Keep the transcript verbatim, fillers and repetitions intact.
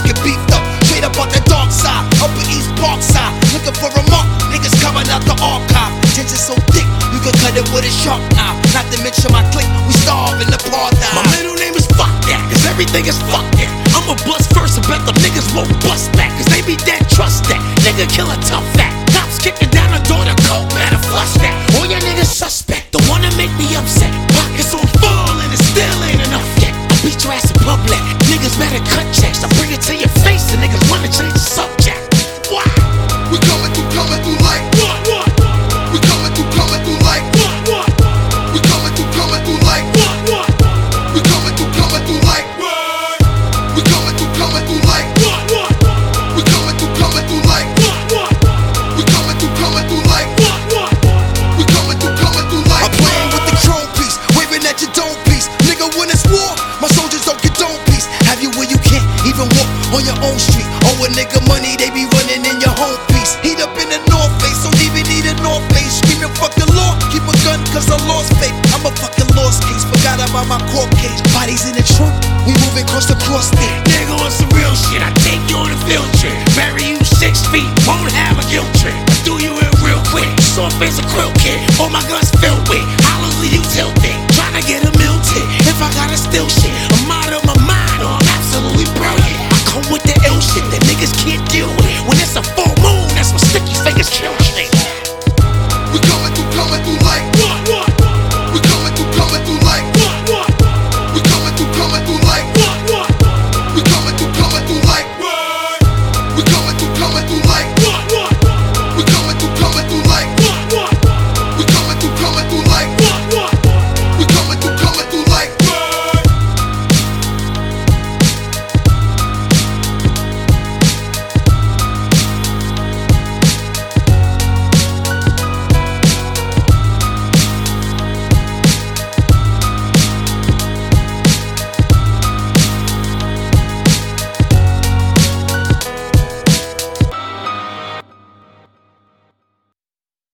get beefed up. Straight up on the dark side, Upper East Park side. Looking for a mark, niggas coming out the archive. Tension so thick, you can cut it with a sharp knife. Not to mention my clique, we starve in the apartheid. My middle name is fuck that, cause everything is fuck that. I'ma bust first and bet the niggas won't bust back, cause they be dead, trust that. Nigga kill a tough fat. Cops kicking down the door to coke, better flush that. All your niggas suspect, the one that make me upset. Pockets on full and it still ain't enough yet. I beat your ass in public, niggas better cut checks. I bring it to your face and niggas wanna change the subject. Why? We coming through, coming through like What, what? We coming through, coming through like What, what? We coming through, coming through like What, what? We coming through, coming through like Word. We coming through, coming through like What, what? We coming through, coming through like What, what? We coming through, coming through like What, what? We coming through, coming through like I'm playing with the chrome piece, waving at your dome piece. Nigga, when it's war, my soldiers don't get dome piece. Have you where you can't even walk on your own street. Oh, a nigga money, they be running in your home piece. Heat up in the North Face, don't even need a North Face. Screaming fuck the law, keep a gun cause I lost faith. I'm a fucking lost case, forgot about my court case. Bodies in the trunk, we moving across the cross state. Nigga on some real shit, I take you on a field trip. Bury you six feet, won't have a guilt trip. I do you in real quick, soft face a krill kid. All my guns filled with hollows leave you tilted. Tryna get a meal tip, if I gotta steal shit. I'm out of my mind, oh, I'm absolutely brilliant. I come with the ill shit that niggas can't deal with.